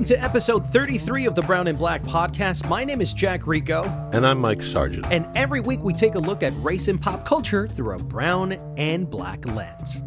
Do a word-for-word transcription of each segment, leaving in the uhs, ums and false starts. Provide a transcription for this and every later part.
to episode thirty-three of the Brown and Black podcast. My name is Jack Rico. And I'm Mike Sargent. And every week we take a look at race and pop culture through a brown and black lens.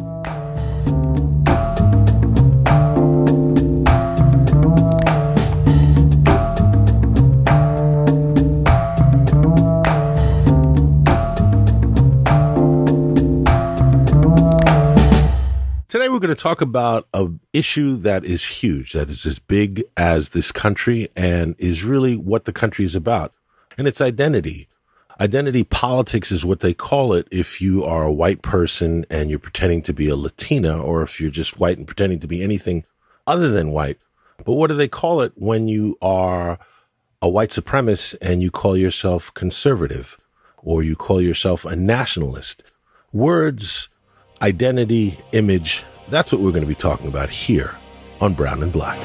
Today we're going to talk about an issue that is huge, that is as big as this country and is really what the country is about. And it's identity. Identity politics is what they call it if you are a white person and you're pretending to be a Latina, or if you're just white and pretending to be anything other than white. But what do they call it when you are a white supremacist and you call yourself conservative, or you call yourself a nationalist? Words, identity, image, that's what we're going to be talking about here on Brown and Black.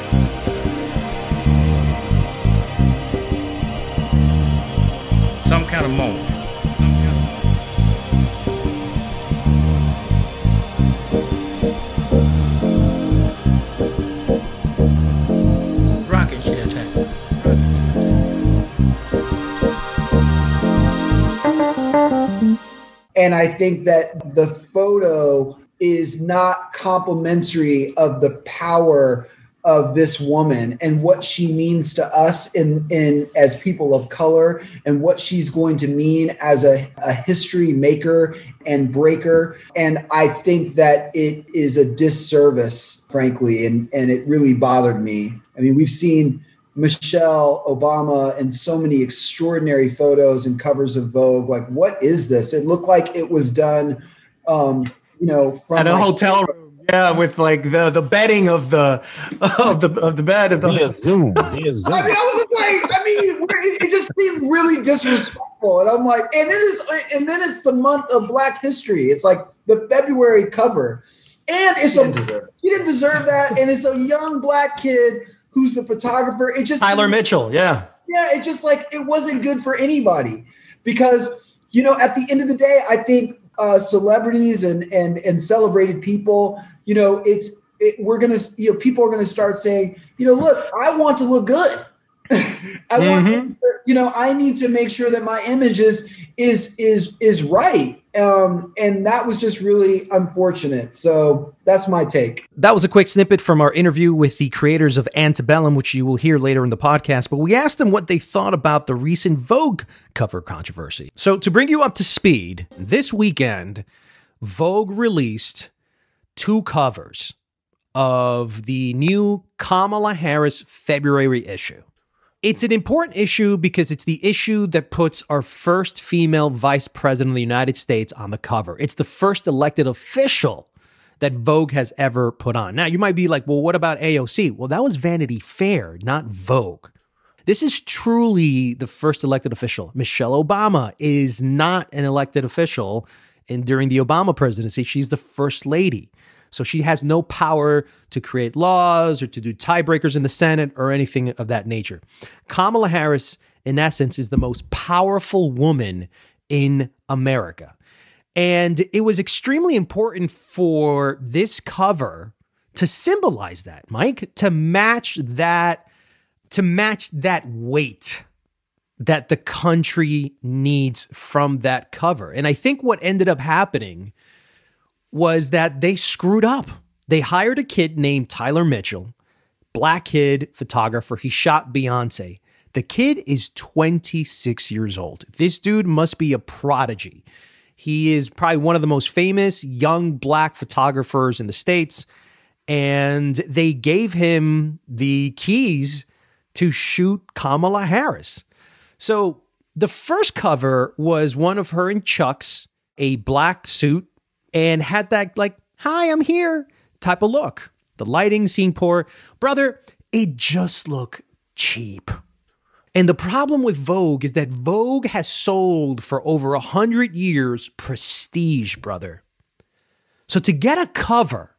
Some kind of moment. Rocket shit attack. And I think that the photo is not complimentary of the power of this woman and what she means to us in, in as people of color, and what she's going to mean as a, a history maker and breaker. And I think that it is a disservice, frankly, and, and it really bothered me. I mean, we've seen Michelle Obama in so many extraordinary photos and covers of Vogue. Like, what is this? It looked like it was done, um, you know, from at a like, hotel room. Yeah, with like the, the bedding of the of the of the bed of the Via Zoom. Via Zoom. I mean, I was like, I mean, it just seemed really disrespectful, and I'm like, and then it's and then it's the month of Black History. It's like the February cover, and it's She a didn't deserve it. he didn't deserve that, and it's a young Black kid who's the photographer. It just Tyler Mitchell. Yeah, yeah, it just like it wasn't good for anybody, because you know, at the end of the day, I think uh, celebrities and and and celebrated people, you know, it's it, we're gonna, you know, people are gonna start saying, you know, look, I want to look good. I want, Mm-hmm. you know, I need to make sure that my image is is is is right. Um, and that was just really unfortunate. So that's my take. that was a quick snippet from our interview with the creators of Antebellum, which you will hear later in the podcast. But we asked them what they thought about the recent Vogue cover controversy. So to bring you up to speed, this weekend, Vogue released two covers of the new Kamala Harris February issue. It's an important issue because it's the issue that puts our first female vice president of the United States on the cover. It's the first elected official that Vogue has ever put on. Now, you might be like, well, what about A O C? Well, that was Vanity Fair, not Vogue. This is truly the first elected official. Michelle Obama is not an elected official. And during the Obama presidency, she's the first lady. So she has no power to create laws or to do tiebreakers in the Senate or anything of that nature. Kamala Harris, in essence, is the most powerful woman in America. And it was extremely important for this cover to symbolize that, Mike, to match that, to match that weight that the country needs from that cover. And I think what ended up happening was that they screwed up. They hired a kid named Tyler Mitchell, Black kid, photographer. He shot Beyonce. The kid is twenty-six years old. This dude must be a prodigy. He is probably one of the most famous young Black photographers in the States. And they gave him the keys to shoot Kamala Harris. So the first cover was one of her in Chucks, a black suit, and had that like, hi, I'm here type of look. The lighting seemed poor. Brother, it just looked cheap. And the problem with Vogue is that Vogue has sold for over a hundred years prestige, brother. So to get a cover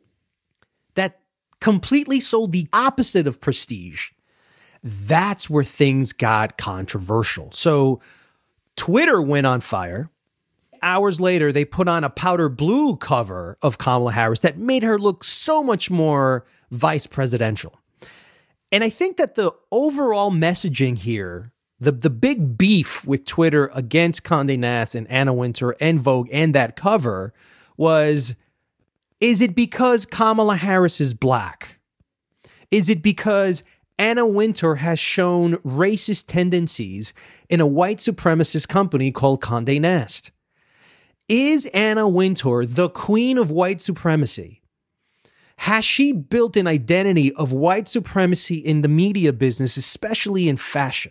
that completely sold the opposite of prestige, that's where things got controversial. So Twitter went on fire. Hours later, they put on a powder blue cover of Kamala Harris that made her look so much more vice presidential. And I think that the overall messaging here, the, the big beef with Twitter against Condé Nast and Anna Wintour and Vogue and that cover was, is it because Kamala Harris is black? Is it because Anna Wintour has shown racist tendencies in a white supremacist company called Condé Nast? Is Anna Wintour the queen of white supremacy? Has she built an identity of white supremacy in the media business, especially in fashion?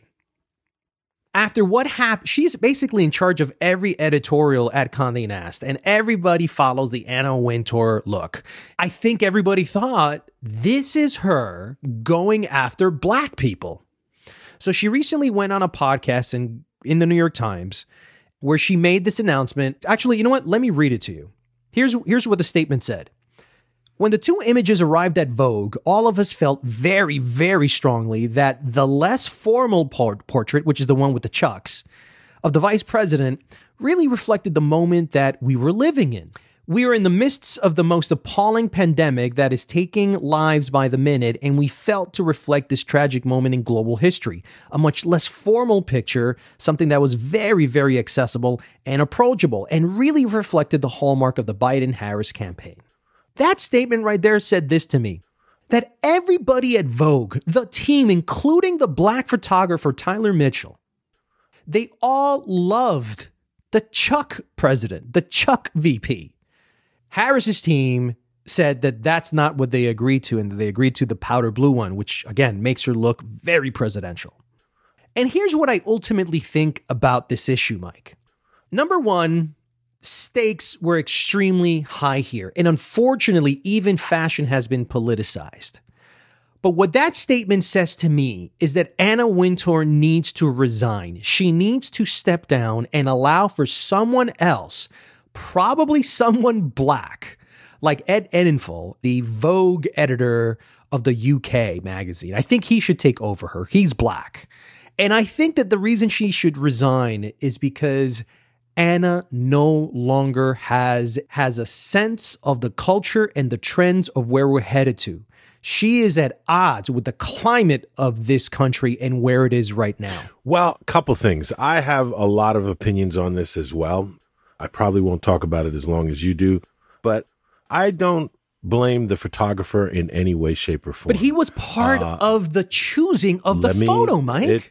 After what happened, she's basically in charge of every editorial at Condé Nast, and everybody follows the Anna Wintour look. I think everybody thought this is her going after black people. So she recently went on a podcast in, in the New York Times where she made this announcement. Actually, you know what? Let me read it to you. Here's, here's what the statement said. When the two images arrived at Vogue, all of us felt very, very strongly that the less formal port- portrait, which is the one with the chucks, of the vice president really reflected the moment that we were living in. We are in the midst of the most appalling pandemic that is taking lives by the minute, and we felt to reflect this tragic moment in global history. A much less formal picture, something that was very, very accessible and approachable, and really reflected the hallmark of the Biden-Harris campaign. That statement right there said this to me, that everybody at Vogue, the team, including the black photographer Tyler Mitchell, they all loved the Chuck president, the Chuck V P. Harris's team said that that's not what they agreed to, and that they agreed to the powder blue one, which again makes her look very presidential. And here's what I ultimately think about this issue, Mike. Number one, stakes were extremely high here. And unfortunately, even fashion has been politicized. But what that statement says to me is that Anna Wintour needs to resign. She needs to step down and allow for someone else, probably someone black, like Ed Edenfall, the Vogue editor of the U K magazine. I think he should take over her. He's black. And I think that the reason she should resign is because Anna no longer has, has a sense of the culture and the trends of where we're headed to. She is at odds with the climate of this country and where it is right now. Well, a couple things. I have a lot of opinions on this as well. I probably won't talk about it as long as you do, but I don't blame the photographer in any way, shape, or form. But he was part uh, of the choosing of the me, photo, Mike. It,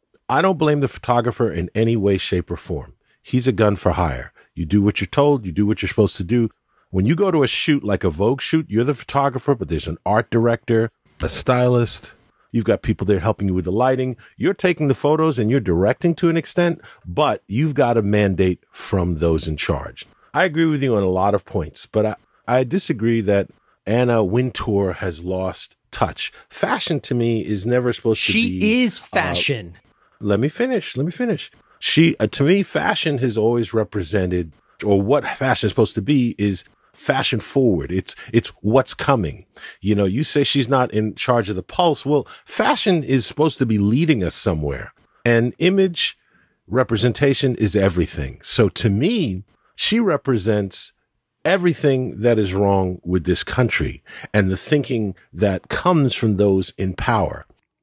I don't blame the photographer in any way, shape, or form. He's a gun for hire. You do what you're told. You do what you're supposed to do. When you go to a shoot like a Vogue shoot, you're the photographer, but there's an art director, a stylist. You've got people there helping you with the lighting. You're taking the photos and you're directing to an extent, but you've got a mandate from those in charge. I agree with you on a lot of points, but I, I disagree that Anna Wintour has lost touch. Fashion to me is never supposed to she be. She is fashion. Uh, let me finish. Let me finish. She, uh, to me, fashion has always represented, or what fashion is supposed to be is fashion forward. It's, it's what's coming. You know, you say she's not in charge of the pulse. Well, fashion is supposed to be leading us somewhere, and image representation is everything. So to me, she represents everything that is wrong with this country and the thinking that comes from those in power.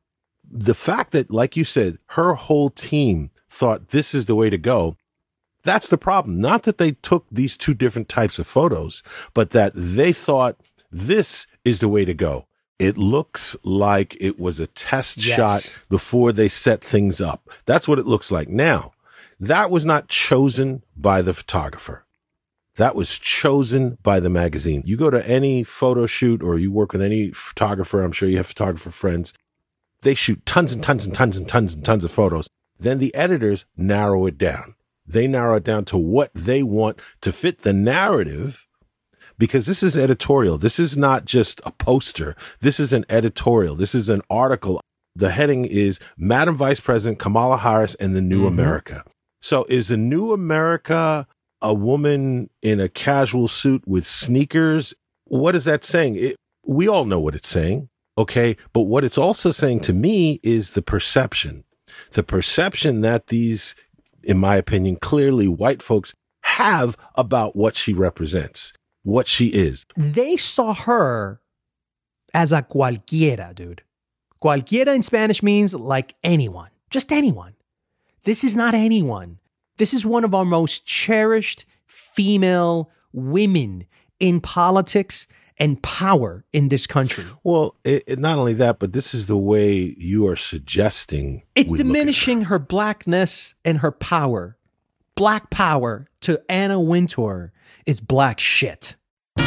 The fact that, like you said, her whole team thought this is the way to go. That's the problem. Not that they took these two different types of photos, but that they thought this is the way to go. It looks like it was a test yes. shot before they set things up. That's what it looks like. Now, that was not chosen by the photographer. That was chosen by the magazine. You go to any photo shoot or you work with any photographer, I'm sure you have photographer friends. They shoot tons and tons and tons and tons and tons of photos. Then the editors narrow it down. They narrow it down to what they want to fit the narrative, because this is editorial. This is not just a poster. This is an editorial. This is an article. The heading is Madam Vice President Kamala Harris and the New mm-hmm. America. So is the New America a woman in a casual suit with sneakers? What is that saying? It, we all know what it's saying. Okay. But what it's also saying to me is the perception. The perception that these, in my opinion, clearly white folks have about what she represents, what she is. They saw her as a cualquiera, dude. Cualquiera in Spanish means like anyone, just anyone. This is not anyone. This is one of our most cherished female women in politics and power in this country. Well, it, it, not only that, but this is the way you are suggesting. It's diminishing her. her blackness and her power. Black power to Anna Wintour is black shit.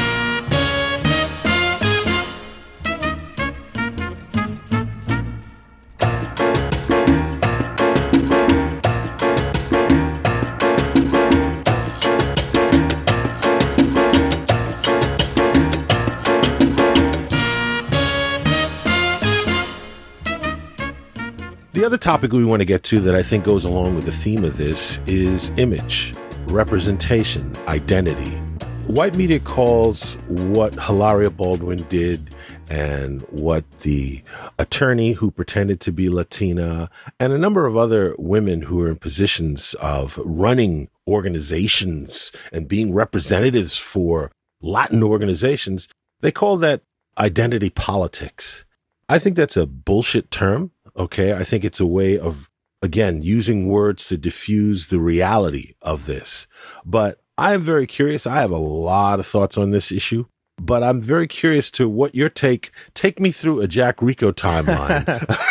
The other topic we want to get to that I think goes along with the theme of this is image, representation, identity. White media calls what Hilaria Baldwin did and what the attorney who pretended to be Latina and a number of other women who are in positions of running organizations and being representatives for Latin organizations, they call that identity politics. I think that's a bullshit term. Okay, I think it's a way of, again, using words to diffuse the reality of this. But I am very curious. I have a lot of thoughts on this issue, but I'm very curious to what your take, take me through a Jack Rico timeline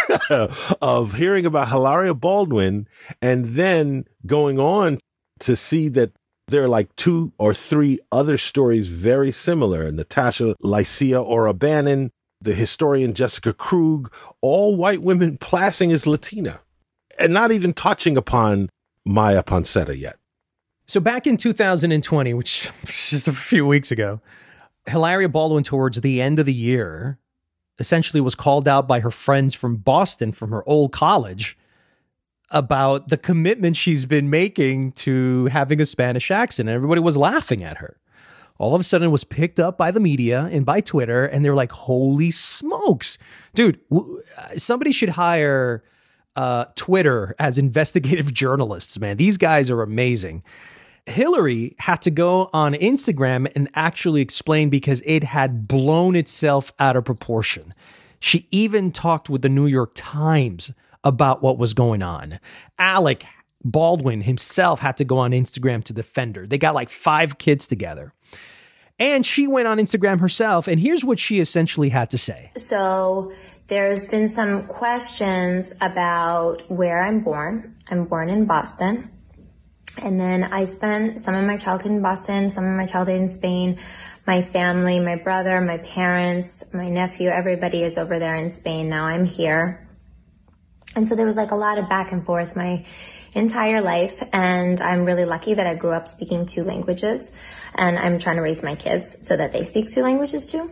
of hearing about Hilaria Baldwin and then going on to see that there are like two or three other stories very similar. Natasha Lycia Ora-Bannon, the historian Jessica Krug, all white women passing as Latina and not even touching upon Maya Ponceta yet. So back in two thousand twenty, which was just a few weeks ago, Hilaria Baldwin, towards the end of the year, essentially was called out by her friends from Boston, from her old college, about the commitment she's been making to having a Spanish accent. And everybody was laughing at her. All of a sudden it was picked up by the media and by Twitter, and they were like, holy smokes, dude, w- somebody should hire uh, Twitter as investigative journalists, man. These guys are amazing. Hillary had to go on Instagram and actually explain because it had blown itself out of proportion. She even talked with the New York Times about what was going on. Alec Baldwin himself had to go on Instagram to defend her. They got like five kids together. And she went on Instagram herself, and here's what she essentially had to say. So there's been some questions about where I'm born. I'm born in Boston. And then I spent some of my childhood in Boston, some of my childhood in Spain. My family, my brother, my parents, my nephew, everybody is over there in Spain. Now I'm here. And so there was like a lot of back and forth my entire life. And I'm really lucky that I grew up speaking two languages. And I'm trying to raise my kids so that they speak two languages too.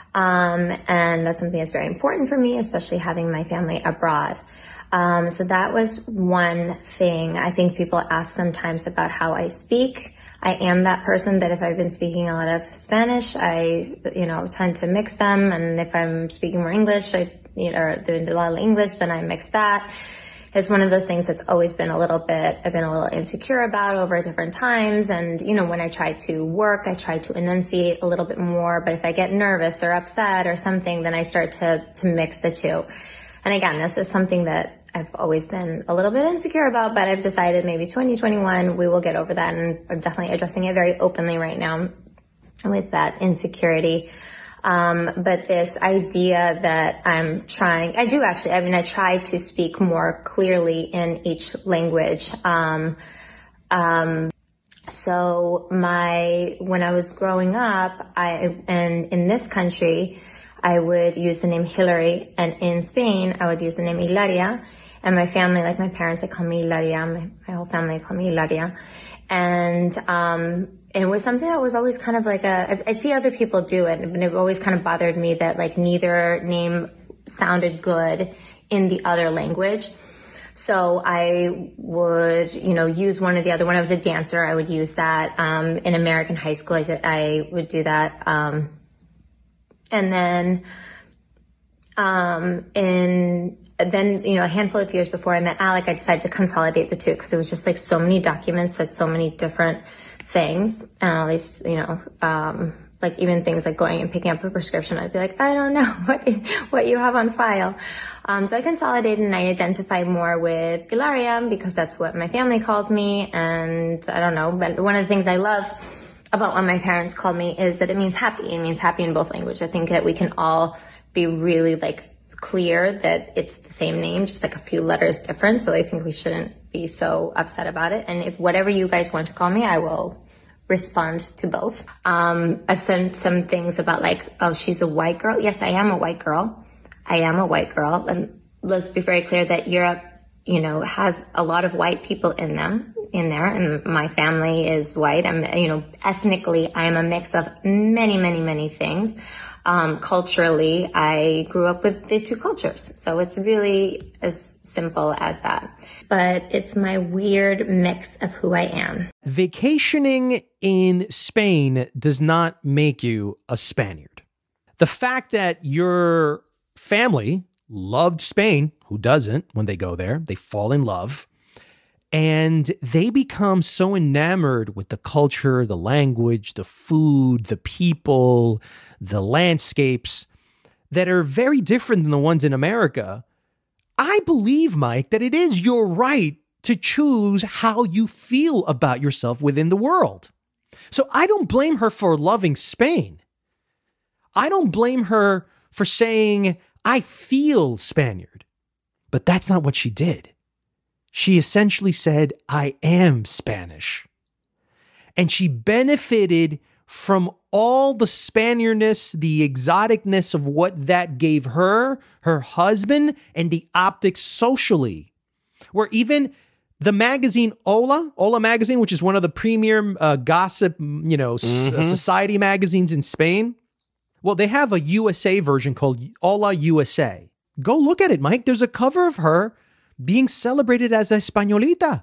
Um, and that's something that's very important for me, especially having my family abroad. Um, so that was one thing. I think people ask sometimes about how I speak. I am that person that if I've been speaking a lot of Spanish, I, you know, tend to mix them. And if I'm speaking more English, I, you know, or doing a lot of English, then I mix that. It's one of those things that's always been a little bit, I've been a little insecure about over different times. And, you know, when I try to work, I try to enunciate a little bit more. But if I get nervous or upset or something, then I start to, to mix the two. And again, that's just something that I've always been a little bit insecure about, but I've decided maybe twenty twenty-one, we will get over that. And I'm definitely addressing it very openly right now with that insecurity. Um, but this idea that I'm trying, I do actually, I mean, I try to speak more clearly in each language. Um, um, so my, when I was growing up, I, and in this country, I would use the name Hillary, and in Spain, I would use the name Hilaria. And my family, like my parents, they call me Hilaria. My, my whole family call me Hilaria. And, um, it was something that was always kind of like a, I, I see other people do it, and it always kind of bothered me that like neither name sounded good in the other language. So I would, you know, use one or the other. When I was a dancer, I would use that. Um, in American high school, I, did, I would do that. Um, and then, um, in, then, you know, a handful of years before I met Alec, I decided to consolidate the two because it was just like so many documents, like so many different things, and at least, you know, um, Like even things like going and picking up a prescription, I'd be like, I don't know what what you have on file. Um, so I consolidated and I identify more with Hilaria because that's what my family calls me. And I don't know, but one of the things I love about what my parents called me is that it means happy. It means happy in both languages. I think that we can all be really like clear that it's the same name, just like a few letters different. So I think we shouldn't be so upset about it. And if whatever you guys want to call me, I will respond to both. Um, I've said some things about like, oh, she's a white girl. Yes, I am a white girl. I am a white girl. And let's be very clear that Europe, you know, has a lot of white people in them, in there. And my family is white. I'm, you know, ethnically, I am a mix of many, many, many things. Um, culturally, I grew up with the two cultures. So it's really as simple as that. But it's my weird mix of who I am. Vacationing in Spain does not make you a Spaniard. The fact that your family loved Spain, who doesn't when they go there, they fall in love. And they become so enamored with the culture, the language, the food, the people, the landscapes that are very different than the ones in America. I believe, Mike, that it is your right to choose how you feel about yourself within the world. So I don't blame her for loving Spain. I don't blame her for saying, I feel Spaniard. But that's not what she did. She essentially said, I am Spanish. And she benefited from all the Spaniardness, the exoticness of what that gave her, her husband, and the optics socially. Where even the magazine Hola, Hola magazine, which is one of the premier uh, gossip, you know, mm-hmm. s- society magazines in Spain. Well, they have a U S A version called Hola U S A. Go look at it, Mike. There's a cover of her being celebrated as a Españolita.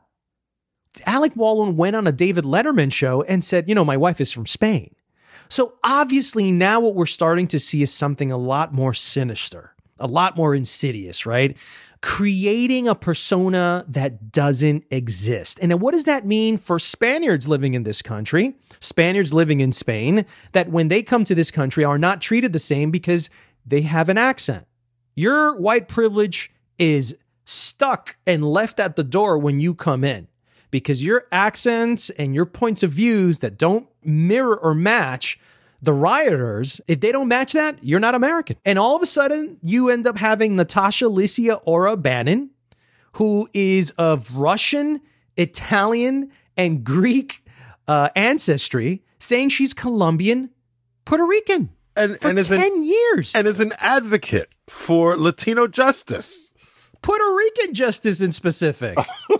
Alec Baldwin went on a David Letterman show and said, you know, my wife is from Spain. So obviously now what we're starting to see is something a lot more sinister, a lot more insidious, right? Creating a persona that doesn't exist. And what does that mean for Spaniards living in this country, Spaniards living in Spain, that when they come to this country are not treated the same because they have an accent? Your white privilege is stuck and left at the door when you come in because your accents and your points of views that don't mirror or match the rioters, if they don't match that, you're not American. And all of a sudden, you end up having Natasha Licia Ora Bannon, who is of Russian, Italian, and Greek uh, ancestry, saying she's Colombian, Puerto Rican and, for and ten an, years. And is an advocate for Latino justice. Puerto Rican justice in specific.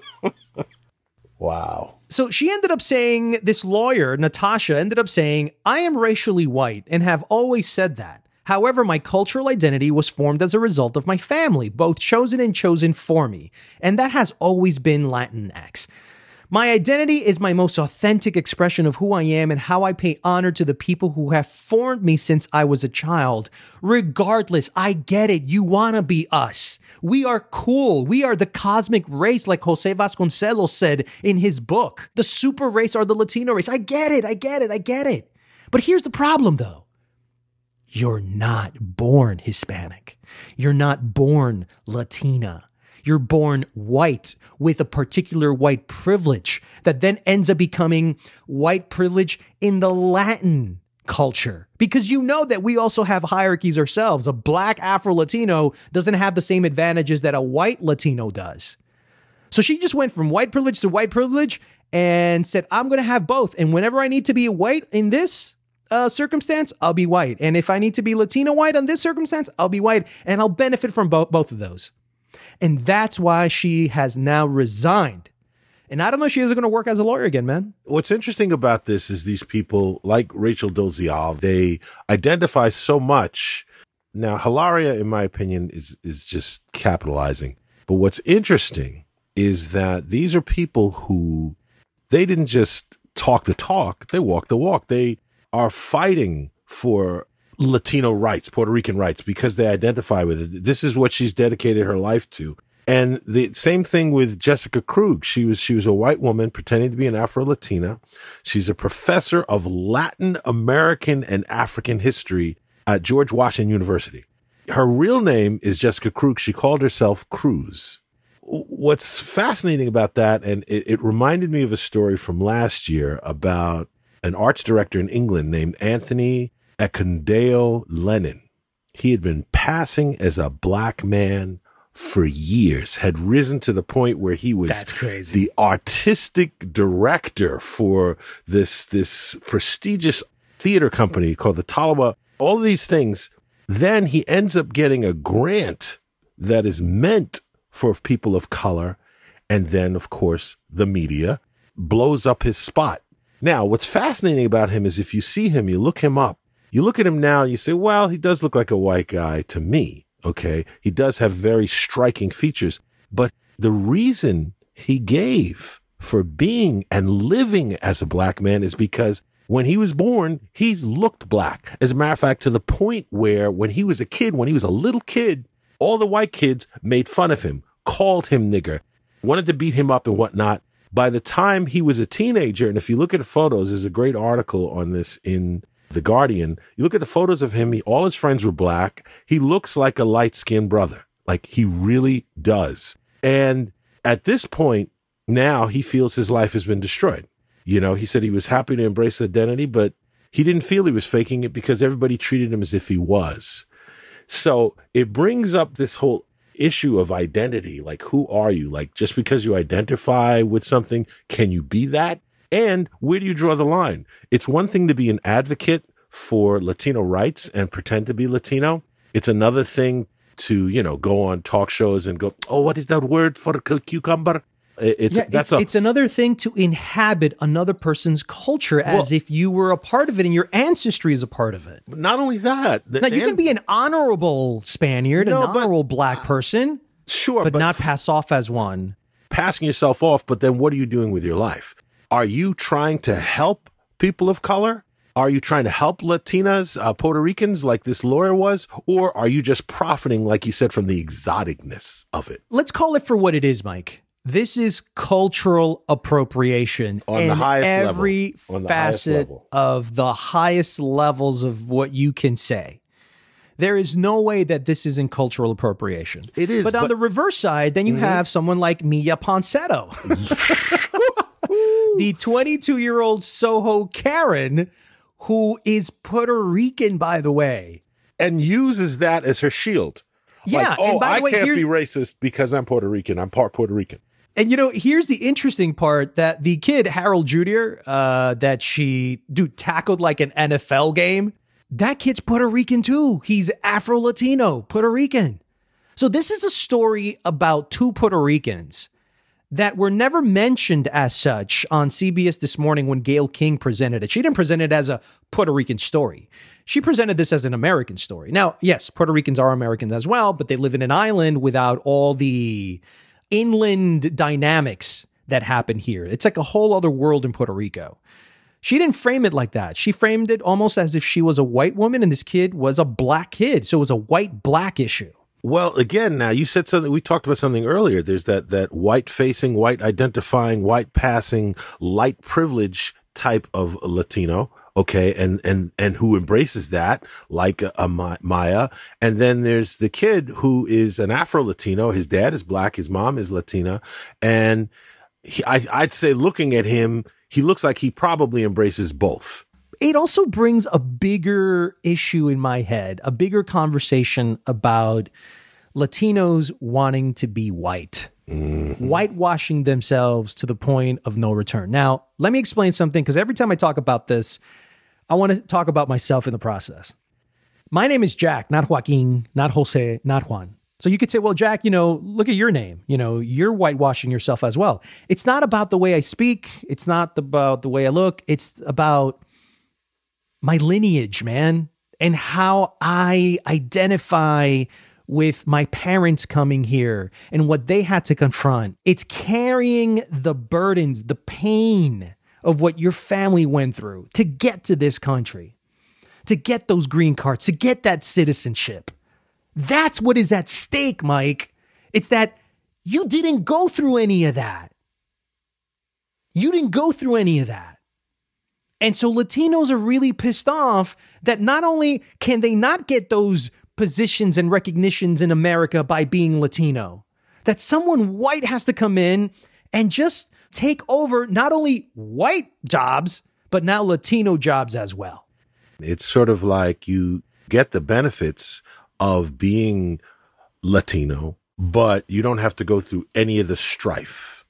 Wow. So she ended up saying, this lawyer, Natasha, ended up saying, I am racially white and have always said that. However, my cultural identity was formed as a result of my family, both chosen and chosen for me. And that has always been Latinx. My identity is my most authentic expression of who I am and how I pay honor to the people who have formed me since I was a child. Regardless, I get it. You want to be us. We are cool. We are the cosmic race, like Jose Vasconcelos said in his book. The super race are the Latino race. I get it. I get it. I get it. But here's the problem, though. You're not born Hispanic. You're not born Latina. You're born white with a particular white privilege that then ends up becoming white privilege in the Latin culture. Because you know that we also have hierarchies ourselves. A black Afro-Latino doesn't have the same advantages that a white Latino does. So she just went from white privilege to white privilege and said, I'm going to have both. And whenever I need to be white in this uh, circumstance, I'll be white. And if I need to be Latino white on this circumstance, I'll be white. And I'll benefit from bo- both of those. And that's why she has now resigned. And I don't know if she is going to work as a lawyer again, man. What's interesting about this is these people, like Rachel Dolezal, they identify so much. Now, Hilaria, in my opinion, is is just capitalizing. But what's interesting is that these are people who, they didn't just talk the talk, they walk the walk. They are fighting for Latino rights, Puerto Rican rights, because they identify with it. This is what she's dedicated her life to. And the same thing with Jessica Krug. She was, she was a white woman pretending to be an Afro-Latina. She's a professor of Latin American and African history at George Washington University. Her real name is Jessica Krug. She called herself Cruz. What's fascinating about that, and it, it reminded me of a story from last year about an arts director in England named Anthony Akindele Lennon. He had been passing as a black man for years, had risen to the point where he was That's crazy. the artistic director for this, this prestigious theater company called the Talawa, all of these things. Then he ends up getting a grant that is meant for people of color. And then, of course, the media blows up his spot. Now, what's fascinating about him is if you see him, you look him up, you look at him now, you say, well, he does look like a white guy to me. Okay. He does have very striking features, but the reason he gave for being and living as a black man is because when he was born, he's looked black. As a matter of fact, to the point where when he was a kid, when he was a little kid, all the white kids made fun of him, called him nigger, wanted to beat him up and whatnot. By the time he was a teenager, and if you look at the photos, there's a great article on this in The Guardian. You look at the photos of him, he, all his friends were black. He looks like a light-skinned brother. Like, he really does. And at this point, now he feels his life has been destroyed. You know, he said he was happy to embrace identity, but he didn't feel he was faking it because everybody treated him as if he was. So it brings up this whole issue of identity. Like, who are you? Like, just because you identify with something, can you be that? And where do you draw the line? It's one thing to be an advocate for Latino rights and pretend to be Latino. It's another thing to, you know, go on talk shows and go, oh, what is that word for a cucumber? It's, yeah, that's it's, a, it's another thing to inhabit another person's culture as well, if you were a part of it and your ancestry is a part of it. Not only that. Now, you and, can be an honorable Spaniard, no, an honorable but, black person, sure, but, but not pass off as one. Passing yourself off, but then what are you doing with your life? Are you trying to help people of color? Are you trying to help Latinas, uh, Puerto Ricans like this lawyer was? Or are you just profiting, like you said, from the exoticness of it? Let's call it for what it is, Mike. This is cultural appropriation on in the highest every level. On the facet highest level. of the highest levels of what you can say. There is no way that this isn't cultural appropriation. It is. But on but, the reverse side, then you mm-hmm. have someone like Mia Ponsetto. The twenty-two-year-old Soho Karen, who is Puerto Rican, by the way. And uses that as her shield. Yeah. Like, oh, and by the I way, can't here, be racist because I'm Puerto Rican. I'm part Puerto Rican. And, you know, here's the interesting part that the kid, Harold Junior, uh, that she dude tackled like an N F L game. That kid's Puerto Rican, too. He's Afro-Latino, Puerto Rican. So this is a story about two Puerto Ricans that were never mentioned as such on C B S This Morning when Gayle King presented it. She didn't present it as a Puerto Rican story. She presented this as an American story. Now, yes, Puerto Ricans are Americans as well, but they live in an island without all the inland dynamics that happen here. It's like a whole other world in Puerto Rico. She didn't frame it like that. She framed it almost as if she was a white woman and this kid was a black kid. So it was a white-black issue. Well, again, now you said something, we talked about something earlier. There's that, that white facing, white identifying, white passing, light privilege type of Latino. Okay. And, and, and who embraces that like a, a Maya. And then there's the kid who is an Afro Latino. His dad is black. His mom is Latina. And he, I, I'd say looking at him, he looks like he probably embraces both. It also brings a bigger issue in my head, a bigger conversation about Latinos wanting to be white, mm-hmm. whitewashing themselves to the point of no return. Now, let me explain something, because every time I talk about this, I want to talk about myself in the process. My name is Jack, not Joaquin, not Jose, not Juan. So you could say, well, Jack, you know, look at your name. You know, you're whitewashing yourself as well. It's not about the way I speak. It's not about the way I look. It's about my lineage, man, and how I identify with my parents coming here and what they had to confront. It's carrying the burdens, the pain of what your family went through to get to this country, to get those green cards, to get that citizenship. That's what is at stake, Mike. It's that You didn't go through any of that. You didn't go through any of that. And so Latinos are really pissed off that not only can they not get those positions and recognitions in America by being Latino, that someone white has to come in and just take over not only white jobs, but now Latino jobs as well. It's sort of like you get the benefits of being Latino, but you don't have to go through any of the strife.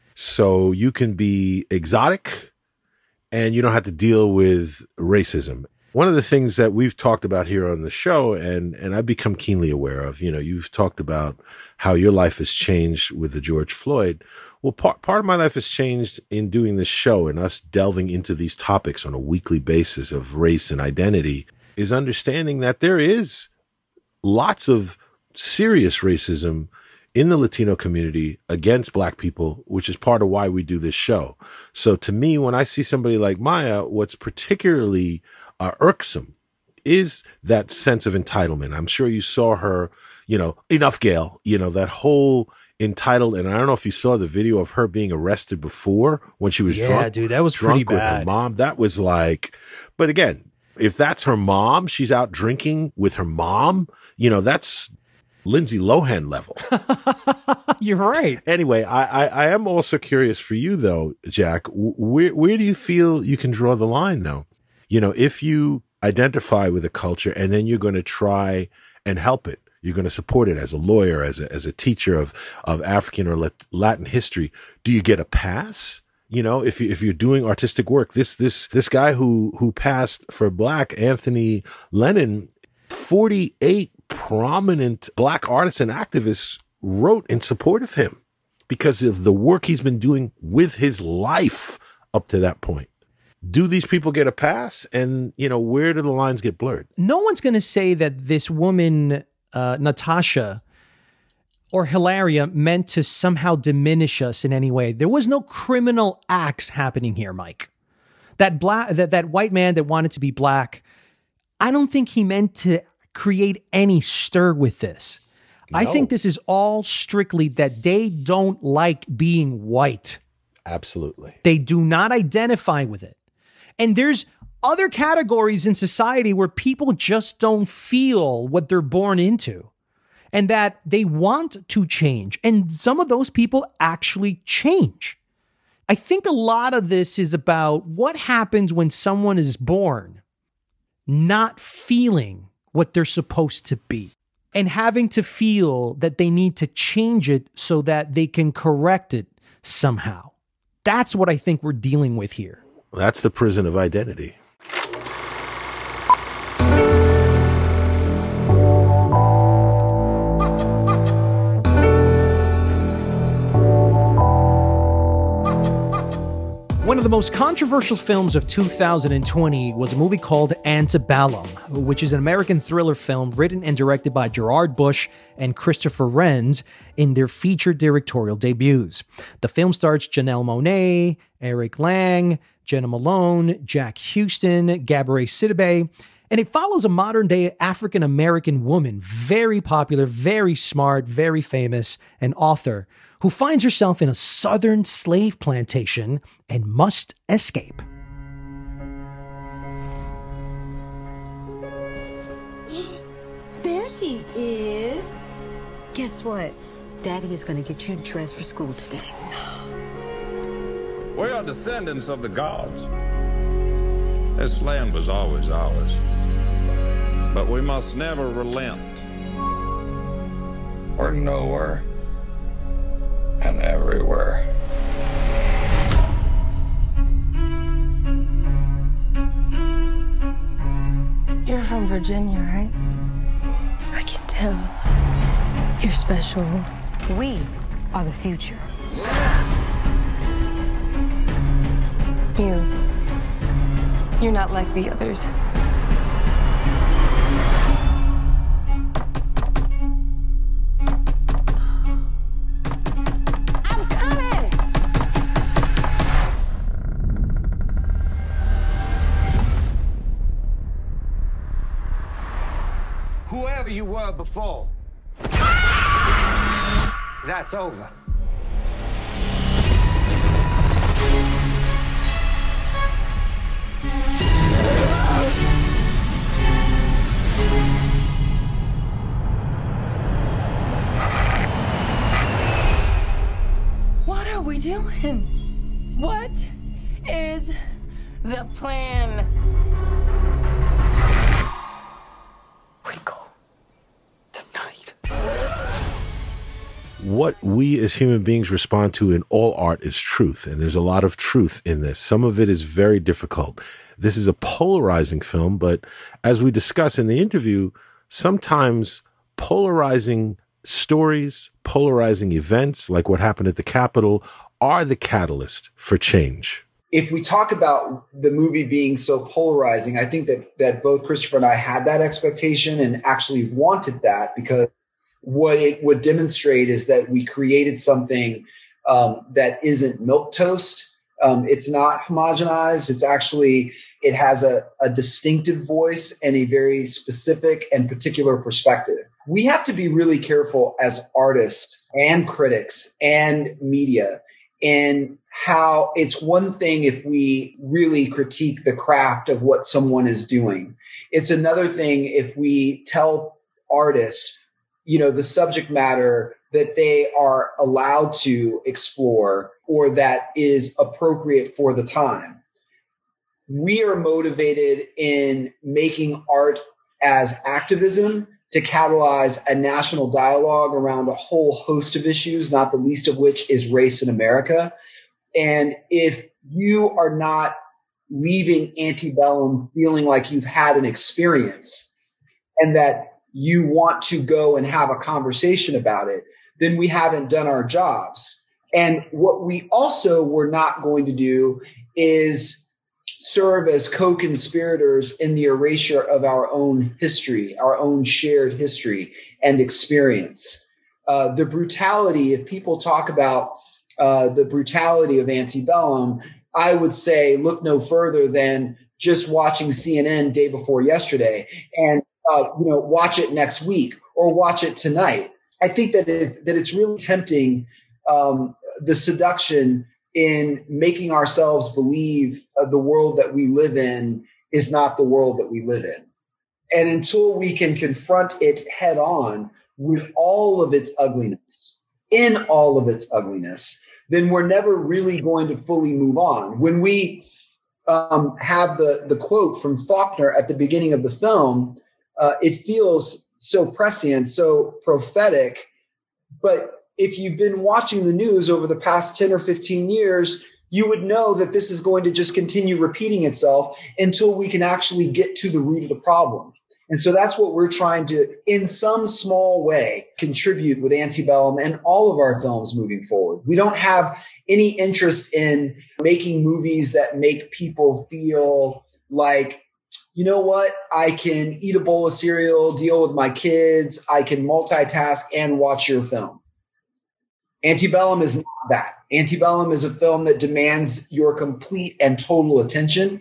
So you can be exotic and you don't have to deal with racism. One of the things that we've talked about here on the show, and, and I've become keenly aware of, you know, you've talked about how your life has changed with the George Floyd. Well, part, part of my life has changed in doing this show and us delving into these topics on a weekly basis of race and identity is understanding that there is lots of serious racism in the Latino community against Black people, which is part of why we do this show. So to me, when I see somebody like Maya, what's particularly uh, irksome is that sense of entitlement. I'm sure you saw her, you know, enough, Gail, you know, that whole entitled. And I don't know if you saw the video of her being arrested before when she was yeah, drunk. Yeah, dude, that was drunk pretty with bad. Her mom. That was like, but again, if that's her mom, she's out drinking with her mom, you know, that's Lindsay Lohan level. You're right. Anyway, I, I, I am also curious for you though, Jack, where, where do you feel you can draw the line though? You know, if you identify with a culture and then you're going to try and help it, you're going to support it as a lawyer, as a, as a teacher of, of African or Latin history, do you get a pass? You know, if you, if you're doing artistic work, this, this, this guy who, who passed for Black, Anthony Lennon, forty-eight prominent Black artists and activists wrote in support of him because of the work he's been doing with his life up to that point. Do these people get a pass? And, you know, where do the lines get blurred? No one's going to say that this woman, uh, Natasha or Hilaria, meant to somehow diminish us in any way. There was no criminal acts happening here, Mike. That black, that, that white man that wanted to be Black, I don't think he meant to create any stir with this. No. I think this is all strictly that they don't like being white. Absolutely. They do not identify with it. And there's other categories in society where people just don't feel what they're born into and that they want to change. And some of those people actually change. I think a lot of this is about what happens when someone is born not feeling what they're supposed to be and having to feel that they need to change it so that they can correct it somehow. That's what I think we're dealing with here. That's the prison of identity. One of the most controversial films of two thousand twenty was a movie called Antebellum, which is an American thriller film written and directed by Gerard Bush and Christopher Renz in their feature directorial debuts. The film stars Janelle Monáe, Eric Lang, Jenna Malone, Jack Houston, Gabourey Sidibe, and it follows a modern-day African-American woman, very popular, very smart, very famous, an author, who finds herself in a southern slave plantation and must escape. There she is. Guess what? Daddy is going to get you dressed for school today. We are descendants of the gods. This land was always ours. But we must never relent. We're nowhere and everywhere. You're from Virginia, right? I can tell. You're special. We are the future. You. You're not like the others. I'm coming! Whoever you were before, That's over. What are we doing? What is the plan? We go tonight. What we as human beings respond to in all art is truth. And there's a lot of truth in this. Some of it is very difficult. This is a polarizing film, but as we discuss in the interview, sometimes polarizing stories, polarizing events like what happened at the Capitol are the catalyst for change. If we talk about the movie being so polarizing, I think that that both Christopher and I had that expectation and actually wanted that, because what it would demonstrate is that we created something um, that isn't milquetoast. Um, it's not homogenized. It's actually, it has a, a distinctive voice and a very specific and particular perspective. We have to be really careful as artists and critics and media in how it's one thing if we really critique the craft of what someone is doing. It's another thing if we tell artists, you know, the subject matter that they are allowed to explore or that is appropriate for the time. We are motivated in making art as activism to catalyze a national dialogue around a whole host of issues, not the least of which is race in America. And if you are not leaving Antebellum feeling like you've had an experience and that you want to go and have a conversation about it, then we haven't done our jobs. And what we also were not going to do is serve as co-conspirators in the erasure of our own history, our own shared history and experience. Uh, the brutality, if people talk about uh, the brutality of Antebellum, I would say look no further than just watching C N N day before yesterday and uh, you know, watch it next week or watch it tonight. I think that it, that it's really tempting, um, the seduction in making ourselves believe uh, the world that we live in is not the world that we live in. And until we can confront it head on with all of its ugliness, in all of its ugliness, then we're never really going to fully move on. When we um, have the, the quote from Faulkner at the beginning of the film, uh, it feels so prescient, so prophetic, but if you've been watching the news over the past ten or fifteen years, you would know that this is going to just continue repeating itself until we can actually get to the root of the problem. And so that's what we're trying to, in some small way, contribute with Antebellum and all of our films moving forward. We don't have any interest in making movies that make people feel like, you know what, I can eat a bowl of cereal, deal with my kids, I can multitask and watch your film. Antebellum is not that. Antebellum is a film that demands your complete and total attention,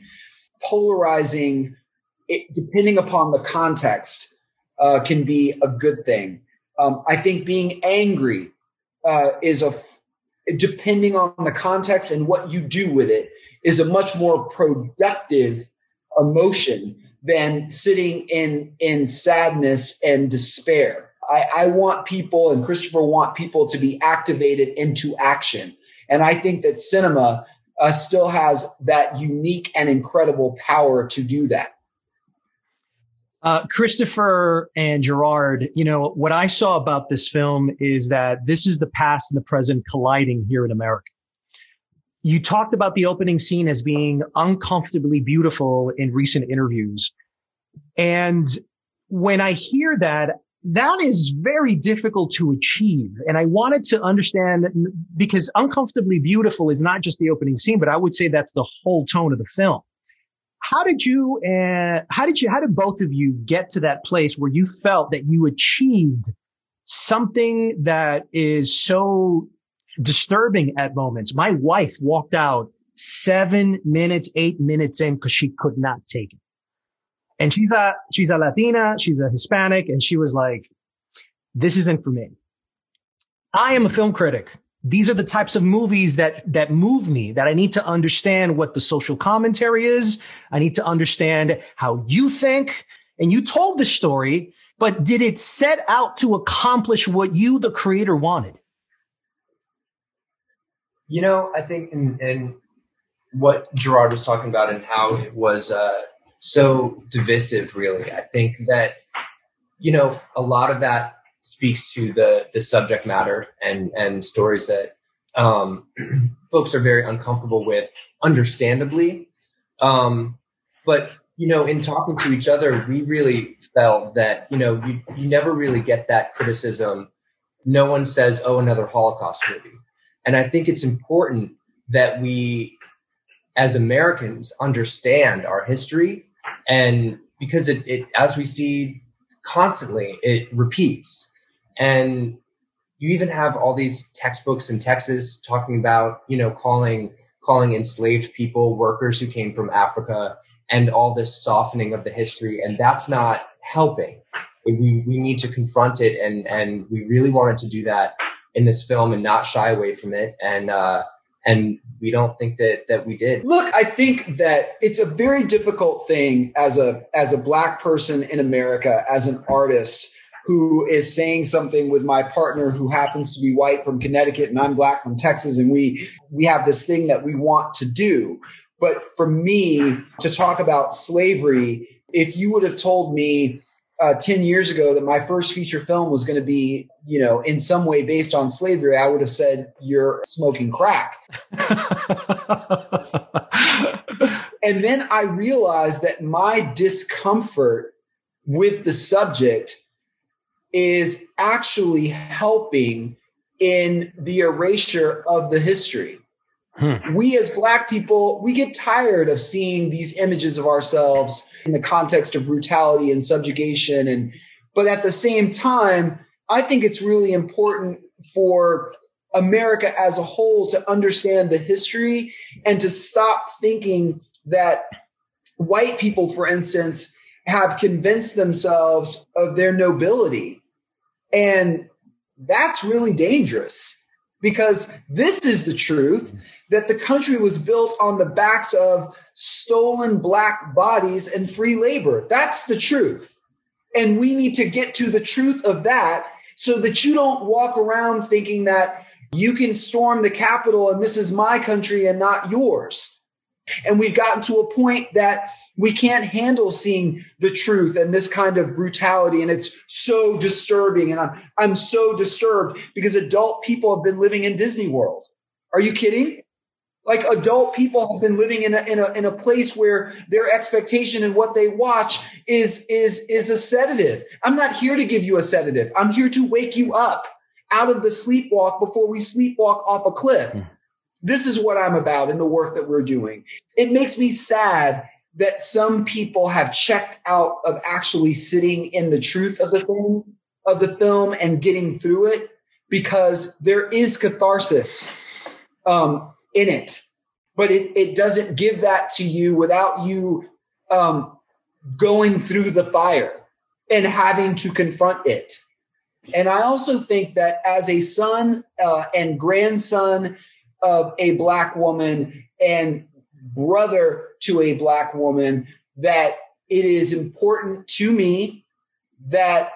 polarizing it, depending upon the context, uh, can be a good thing. Um, I think being angry uh, is a, depending on the context and what you do with it, is a much more productive emotion than sitting in, in sadness and despair. I, I want people, and Christopher want people to be activated into action. And I think that cinema uh, still has that unique and incredible power to do that. Uh, Christopher and Gerard, you know, what I saw about this film is that this is the past and the present colliding here in America. You talked about the opening scene as being uncomfortably beautiful in recent interviews. And when I hear that, that is very difficult to achieve. And I wanted to understand, because uncomfortably beautiful is not just the opening scene, but I would say that's the whole tone of the film. How did you, uh, how did you, how did both of you get to that place where you felt that you achieved something that is so disturbing at moments? My wife walked out seven minutes, eight minutes in because she could not take it. And she's a, she's a Latina, she's a Hispanic, and she was like, this isn't for me. I am a film critic. These are the types of movies that that move me, that I need to understand what the social commentary is. I need to understand how you think. And you told the story, but did it set out to accomplish what you, the creator, wanted? You know, I think in, in what Gerard was talking about and how it was uh, so divisive, really, I think that, you know, a lot of that speaks to the the subject matter and and stories that um, folks are very uncomfortable with, understandably. Um, but you know, in talking to each other, we really felt that you know you, you never really get that criticism. No one says, "Oh, another Holocaust movie," and I think it's important that we, as Americans, understand our history, and because it, it as we see constantly, it repeats. And you even have all these textbooks in Texas talking about, you know, calling calling enslaved people workers who came from Africa, and all this softening of the history. And that's not helping. We we need to confront it. And, and we really wanted to do that in this film and not shy away from it. And uh, and we don't think that that we did. Look, I think that it's a very difficult thing as a as a Black person in America, as an artist who is saying something with my partner who happens to be white from Connecticut and I'm Black from Texas. And we, we have this thing that we want to do. But for me to talk about slavery, if you would have told me uh, ten years ago that my first feature film was going to be, you know, in some way based on slavery, I would have said, you're smoking crack. And then I realized that my discomfort with the subject is actually helping in the erasure of the history. Hmm. We as Black people, we get tired of seeing these images of ourselves in the context of brutality and subjugation. And, but at the same time, I think it's really important for America as a whole to understand the history and to stop thinking that white people, for instance, have convinced themselves of their nobility. And that's really dangerous, because this is the truth, that the country was built on the backs of stolen Black bodies and free labor. That's the truth. And we need to get to the truth of that so that you don't walk around thinking that you can storm the Capitol and this is my country and not yours. And we've gotten to a point that we can't handle seeing the truth and this kind of brutality. And it's so disturbing. And I'm, I'm so disturbed because adult people have been living in Disney World. Are you kidding? Like, adult people have been living in a, in a, in a place where their expectation and what they watch is, is, is a sedative. I'm not here to give you a sedative. I'm here to wake you up out of the sleepwalk before we sleepwalk off a cliff. Mm. This is what I'm about in the work that we're doing. It makes me sad that some people have checked out of actually sitting in the truth of the thing, of the film, and getting through it, because there is catharsis um, in it, but it, it doesn't give that to you without you um, going through the fire and having to confront it. And I also think that as a son uh, and grandson of a Black woman and brother to a Black woman, that it is important to me that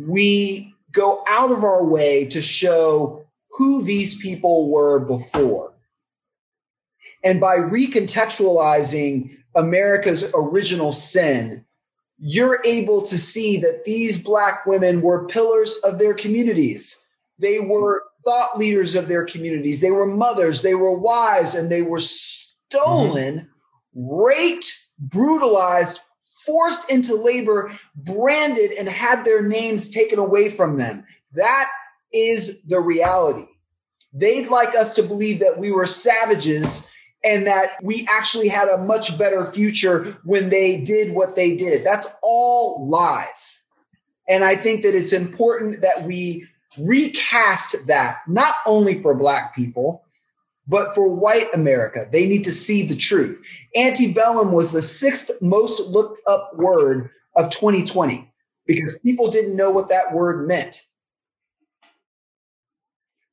we go out of our way to show who these people were before. And by recontextualizing America's original sin, you're able to see that these Black women were pillars of their communities. They were thought leaders of their communities. They were mothers, they were wives, and they were stolen, mm-hmm. raped, brutalized, forced into labor, branded, and had their names taken away from them. That is the reality. They'd like us to believe that we were savages and that we actually had a much better future when they did what they did. That's all lies. And I think that it's important that we recast that, not only for Black people, but for white America. They need to see the truth. Antebellum was the sixth most looked up word of twenty twenty because people didn't know what that word meant.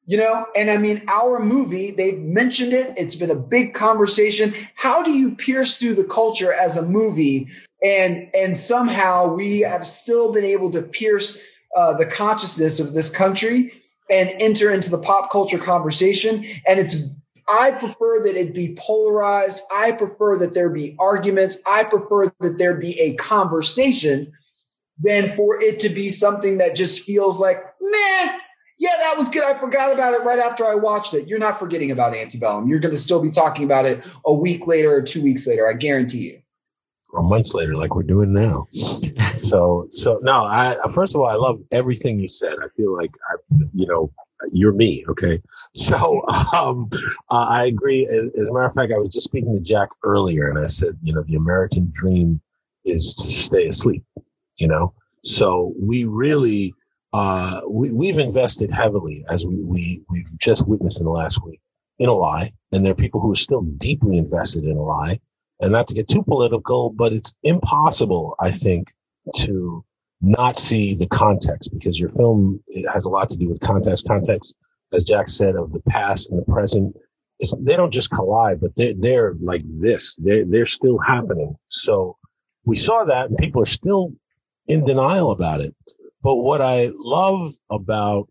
You know, and I mean, our movie, they've mentioned it. It's been a big conversation. How do you pierce through the culture as a movie? And, and somehow we have still been able to pierce uh, the consciousness of this country and enter into the pop culture conversation. And it's, I prefer that it be polarized. I prefer that there be arguments. I prefer that there be a conversation than for it to be something that just feels like, man, yeah, that was good. I forgot about it right after I watched it. You're not forgetting about Antebellum. You're going to still be talking about it a week later or two weeks later. I guarantee you. Or months later, like we're doing now. so, so no, I, first of all, I love everything you said. I feel like, I, you know, you're me. Okay. So, um, uh, I agree. As, as a matter of fact, I was just speaking to Jack earlier and I said, you know, the American dream is to stay asleep, you know? So we really, Uh, we, we've invested heavily, as we, we, we've just witnessed in the last week, in a lie. And there are people who are still deeply invested in a lie. And not to get too political, but it's impossible, I think, to not see the context, because your film, it has a lot to do with context. Context, as Jack said, of the past and the present. It's, they don't just collide, but they're, they're like this. They're, they're still happening. So we saw that, and people are still in denial about it. But what I love about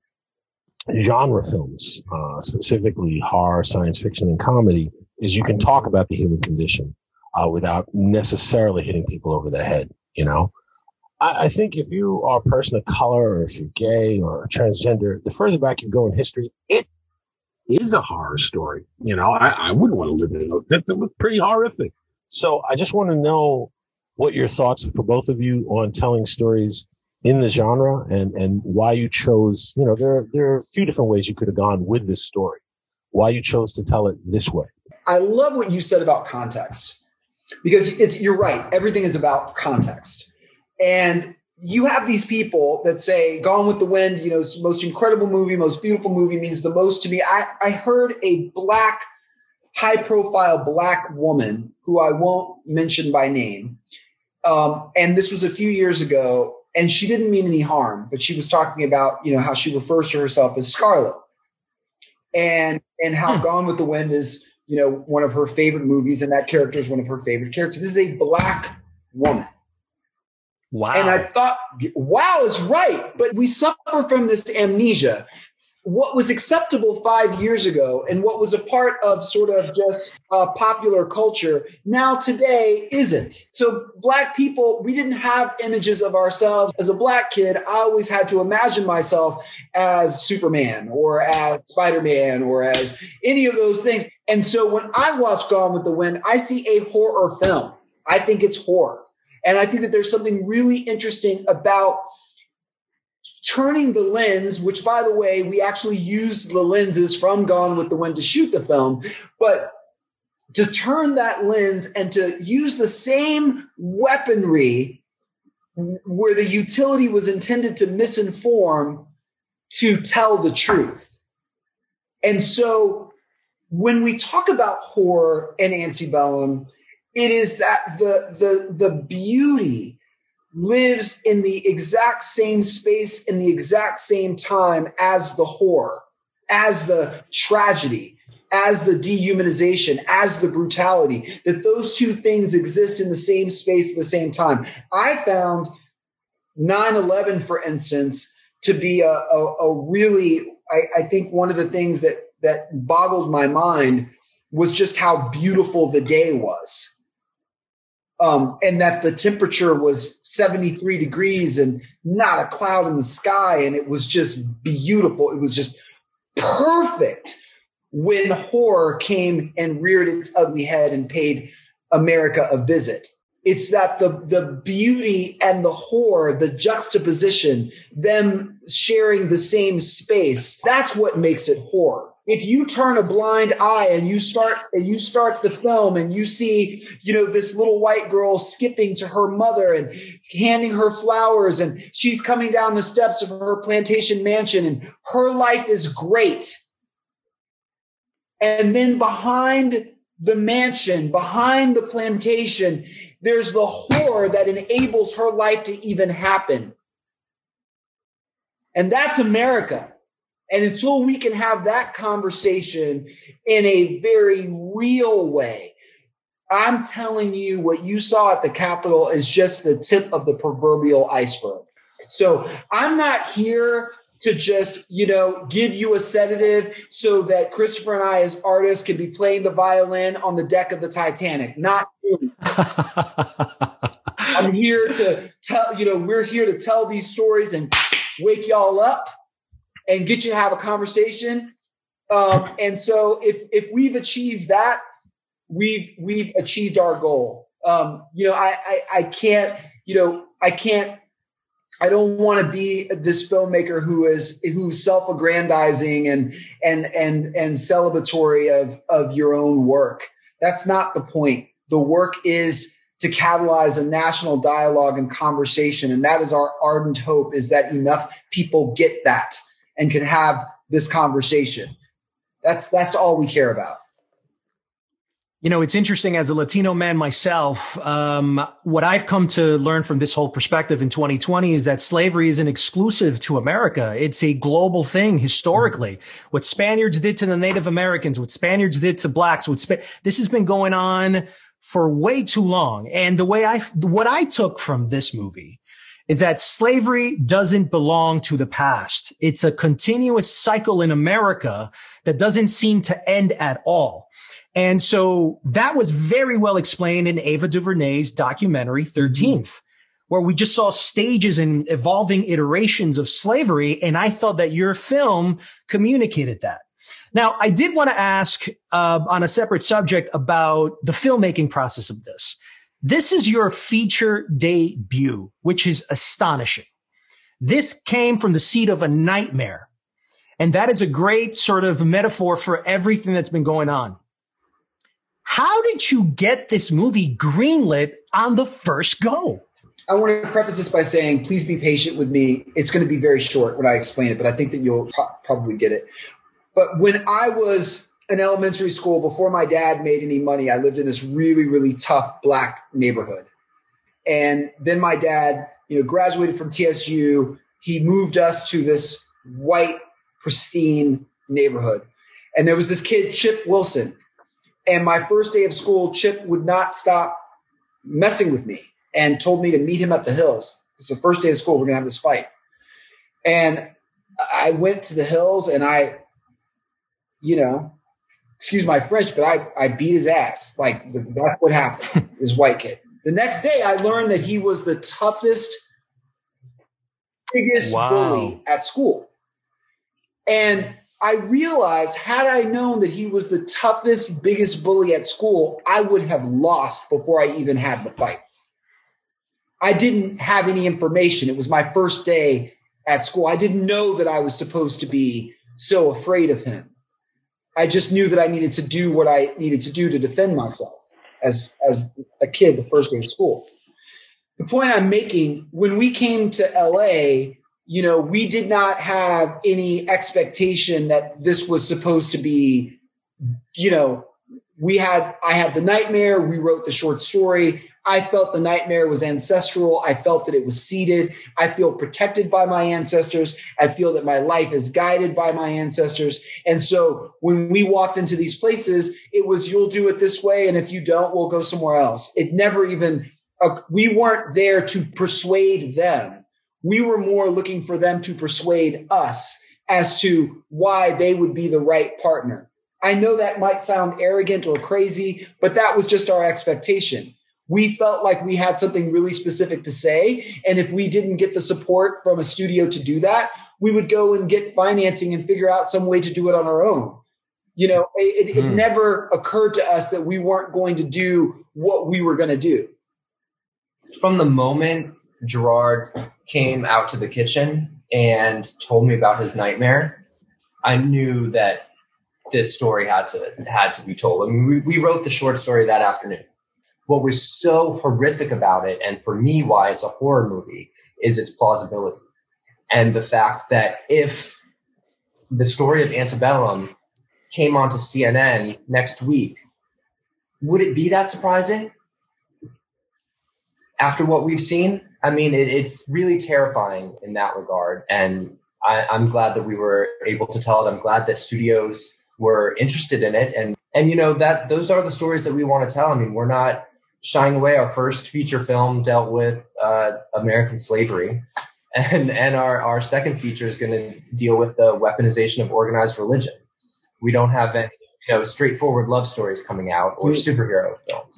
genre films, uh, specifically horror, science fiction, and comedy, is you can talk about the human condition uh, without necessarily hitting people over the head. You know, I, I think if you are a person of color, or if you're gay or transgender, the further back you go in history, it is a horror story. You know, I, I wouldn't want to live in it. That, that was pretty horrific. So I just want to know what your thoughts for both of you on telling stories in the genre, and, and why you chose, you know, there, there are a few different ways you could have gone with this story, why you chose to tell it this way. I love what you said about context, because it, you're right. Everything is about context. And you have these people that say Gone with the Wind, you know, it's the most incredible movie, most beautiful movie, means the most to me. I, I heard a black, high profile black woman who I won't mention by name. Um, and this was a few years ago. And she didn't mean any harm, but she was talking about, you know, how she refers to herself as Scarlet, and and how hmm. Gone with the Wind is, you know, one of her favorite movies, and that character is one of her favorite characters. This is a black woman. Wow. And I thought, wow is right, but we suffer from this amnesia. What was acceptable five years ago and what was a part of sort of just uh, popular culture now today isn't. So black people, we didn't have images of ourselves. As a black kid, I always had to imagine myself as Superman or as Spider-Man or as any of those things. And so when I watch Gone with the Wind, I see a horror film. I think it's horror. And I think that there's something really interesting about turning the lens, which, by the way, we actually used the lenses from Gone with the Wind to shoot the film, but to turn that lens and to use the same weaponry where the utility was intended to misinform to tell the truth. And so when we talk about horror and Antebellum, it is that the, the, the beauty lives in the exact same space, in the exact same time as the horror, as the tragedy, as the dehumanization, as the brutality, that those two things exist in the same space at the same time. I found nine eleven, for instance, to be a, a, a really, I, I think one of the things that, that boggled my mind was just how beautiful the day was. Um, and that the temperature was seventy-three degrees and not a cloud in the sky. And it was just beautiful. It was just perfect when horror came and reared its ugly head and paid America a visit. It's that the, the beauty and the horror, the juxtaposition, them sharing the same space, that's what makes it horror. If you turn a blind eye and you start and you start the film and you see, you know, this little white girl skipping to her mother and handing her flowers, and she's coming down the steps of her plantation mansion and her life is great. And then behind the mansion, behind the plantation, there's the horror that enables her life to even happen. And that's America. And until we can have that conversation in a very real way, I'm telling you, what you saw at the Capitol is just the tip of the proverbial iceberg. So I'm not here to just, you know, give you a sedative so that Christopher and I as artists can be playing the violin on the deck of the Titanic. Not really. I'm here to tell, you know, we're here to tell these stories and wake y'all up and get you to have a conversation. Um, and so if if we've achieved that, we've we've achieved our goal. Um, you know, I, I I can't, you know, I can't I don't want to be this filmmaker who is who's self-aggrandizing and and and and celebratory of of your own work. That's not the point. The work is to catalyze a national dialogue and conversation, and that is our ardent hope: is that enough people get that and can have this conversation. That's that's all we care about. You know, it's interesting, as a Latino man myself, um, what I've come to learn from this whole perspective in twenty twenty is that slavery isn't exclusive to America. It's a global thing historically. Mm-hmm. What Spaniards did to the Native Americans, what Spaniards did to blacks, what Sp- this has been going on for way too long. And the way I, what I took from this movie is that slavery doesn't belong to the past. It's a continuous cycle in America that doesn't seem to end at all. And so that was very well explained in Ava DuVernay's documentary thirteenth, where we just saw stages and evolving iterations of slavery. And I thought that your film communicated that. Now, I did want to ask uh, on a separate subject about the filmmaking process of this. This is your feature debut, which is astonishing. This came from the seat of a nightmare. And that is a great sort of metaphor for everything that's been going on. How did you get this movie greenlit on the first go? I want to preface this by saying, please be patient with me. It's going to be very short when I explain it, but I think that you'll pro- probably get it. But when I was in elementary school, before my dad made any money, I lived in this really, really tough black neighborhood. And then my dad, you know, graduated from T S U. He moved us to this white, pristine neighborhood. And there was this kid, Chip Wilson. And my first day of school, Chip would not stop messing with me and told me to meet him at the hills. It's the first day of school. We're going to have this fight. And I went to the hills and I, you know, excuse my French, but I, I beat his ass. Like, the, that's what happened, this white kid. The next day, I learned that he was the toughest, biggest wow. bully at school. And I realized, had I known that he was the toughest, biggest bully at school, I would have lost before I even had the fight. I didn't have any information. It was my first day at school. I didn't know that I was supposed to be so afraid of him. I just knew that I needed to do what I needed to do to defend myself as, as a kid the first day of school. The point I'm making, when we came to L A, you know, we did not have any expectation that this was supposed to be, you know, we had, I had the nightmare. We wrote the short story. I felt the nightmare was ancestral. I felt that it was seeded. I feel protected by my ancestors. I feel that my life is guided by my ancestors. And so when we walked into these places, it was, you'll do it this way. And if you don't, we'll go somewhere else. It never even, uh, we weren't there to persuade them. We were more looking for them to persuade us as to why they would be the right partner. I know that might sound arrogant or crazy, but that was just our expectation. We felt like we had something really specific to say. And if we didn't get the support from a studio to do that, we would go and get financing and figure out some way to do it on our own. You know, it, it, mm. it never occurred to us that we weren't going to do what we were going to do. From the moment Gerard came out to the kitchen and told me about his nightmare, I knew that this story had to had to be told. I mean, we, we wrote the short story that afternoon. What was so horrific about it, and for me, why it's a horror movie, is its plausibility. And the fact that if the story of Antebellum came onto C N N next week, would it be that surprising? After what we've seen? I mean, it, it's really terrifying in that regard. And I, I'm glad that we were able to tell it. I'm glad that studios were interested in it. And, and, you know, that those are the stories that we want to tell. I mean, we're not shying away. Our first feature film dealt with uh, American slavery. And, and our, our second feature is going to deal with the weaponization of organized religion. We don't have any, you know, straightforward love stories coming out or superhero films.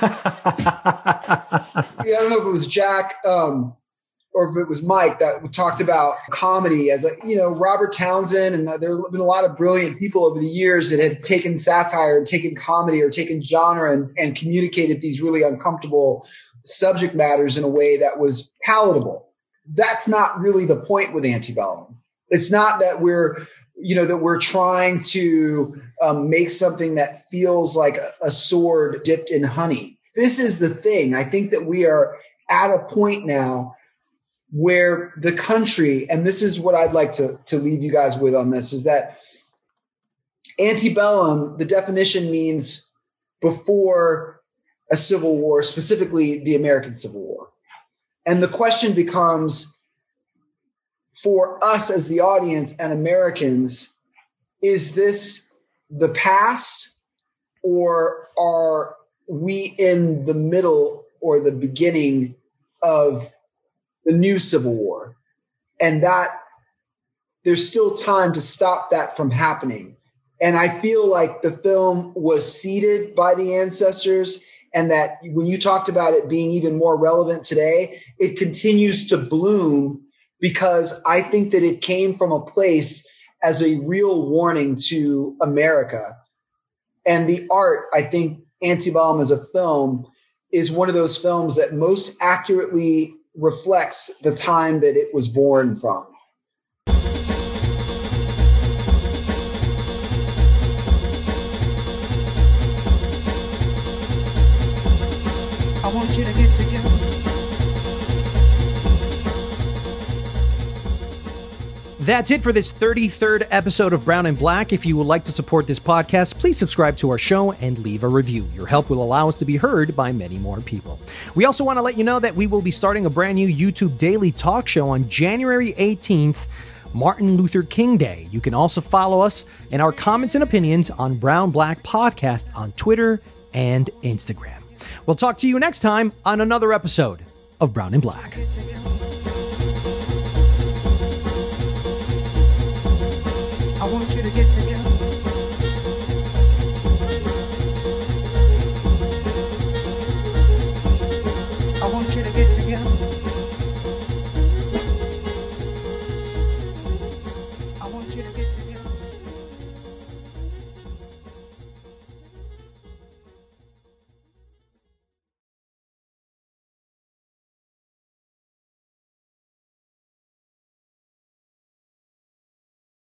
Yeah, I don't know if it was Jack um, or if it was Mike that talked about comedy as a, you know, Robert Townsend, and there have been a lot of brilliant people over the years that had taken satire and taken comedy or taken genre and, and communicated these really uncomfortable subject matters in a way that was palatable. That's not really the point with Antebellum. It's not that we're, you know, that we're trying to um, make something that feels like a, a sword dipped in honey. This is the thing. I think that we are at a point now where the country, and this is what I'd like to, to leave you guys with on this, is that antebellum, the definition means before a civil war, specifically the American Civil War. And the question becomes, for us as the audience and Americans, is this the past, or are we in the middle or the beginning of the new Civil War? And that there's still time to stop that from happening. And I feel like the film was seeded by the ancestors, and that when you talked about it being even more relevant today, it continues to bloom, because I think that it came from a place as a real warning to America. And the art, I think Antebellum as a film is one of those films that most accurately reflects the time that it was born from. I want you to get together. That's it for this thirty-third episode of Brown and Black. If you would like to support this podcast, please subscribe to our show and leave a review. Your help will allow us to be heard by many more people. We also want to let you know that we will be starting a brand new YouTube daily talk show on January eighteenth, Martin Luther King Day. You can also follow us and our comments and opinions on Brown Black Podcast on Twitter and Instagram. We'll talk to you next time on another episode of Brown and Black. I want you to get to